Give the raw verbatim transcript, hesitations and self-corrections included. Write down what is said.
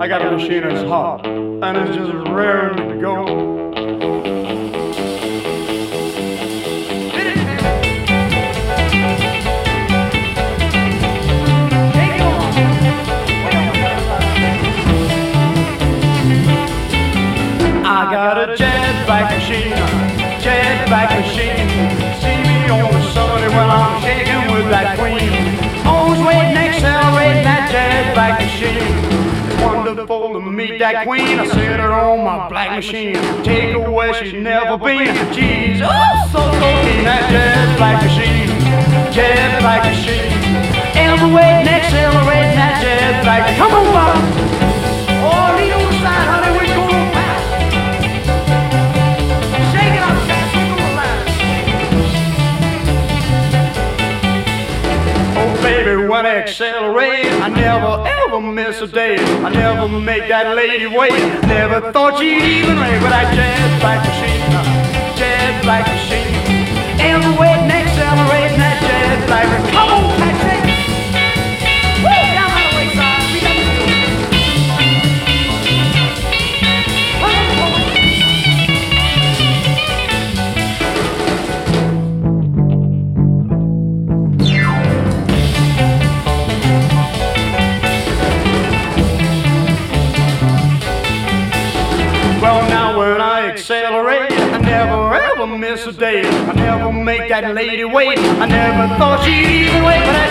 I got a machine that's hot, and it's just raring to go. I got a jazz back machine, jazz back machine. See me on the Sunday when I'm shaking with that queen. Always waiting, accelerating that jazz back machine. It's wonderful to meet that queen. I sit her on my black machine, take her where she's never been. She's oh so so mean, that jazz back machine, jazz back machine. Ever waiting, accelerating that jazz back. Come on, Bob. Oh, lead on the side, honey, we're going back. Baby, when I accelerate, I never ever miss a day. I never make that lady wait. Never thought she'd even ring with that jazz back machine, jazz back machine. Ever waiting, accelerating that jazz back machine. Come on, taxi! Woo! Down by the wayside, we got to do it. Well, now when I accelerate, I never ever miss a day. I never make that lady wait. I never thought she'd even wait. But